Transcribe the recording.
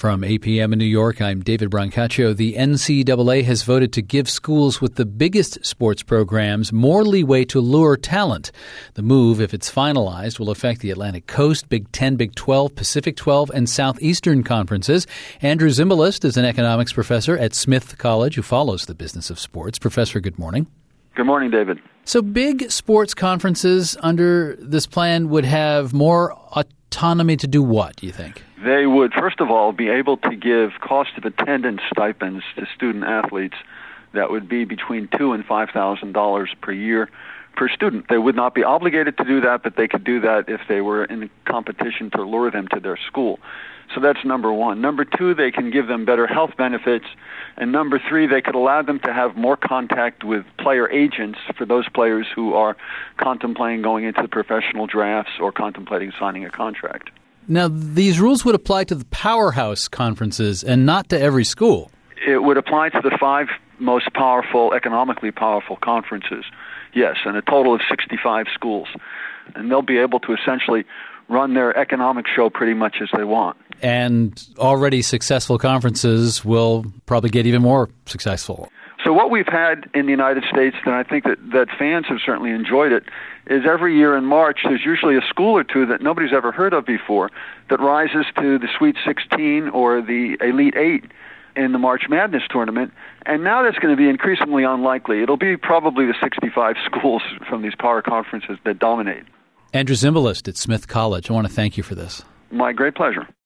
From 8 p.m. in New York, I'm David Brancaccio. The NCAA has voted to give schools with the biggest sports programs more leeway to lure talent. The move, if it's finalized, will affect the Atlantic Coast, Big Ten, Big 12, Pacific 12, and Southeastern conferences. Andrew Zimbalist is an economics professor at Smith College who follows the business of sports. Professor, good morning. Good morning, David. So big sports conferences under this plan would have more autonomy to do what, do you think? They would, first of all, be able to give cost of attendance stipends to student athletes that would be between $2,000 and $5,000 per year per student. They would not be obligated to do that, but they could do that if they were in competition to lure them to their school. So that's number one. Number two, they can give them better health benefits. And number three, they could allow them to have more contact with player agents for those players who are contemplating going into the professional drafts or contemplating signing a contract. Now, these rules would apply to the powerhouse conferences and not to every school. It would apply to the five most powerful, economically powerful conferences, yes, and a total of 65 schools. And they'll be able to essentially run their economic show pretty much as they want. And already successful conferences will probably get even more successful. So what we've had in the United States, and I think that fans have certainly enjoyed it, is every year in March there's usually a school or two that nobody's ever heard of before that rises to the Sweet 16 or the Elite 8 in the March Madness tournament. And now that's going to be increasingly unlikely. It'll be probably the 65 schools from these power conferences that dominate. Andrew Zimbalist at Smith College, I want to thank you for this. My great pleasure.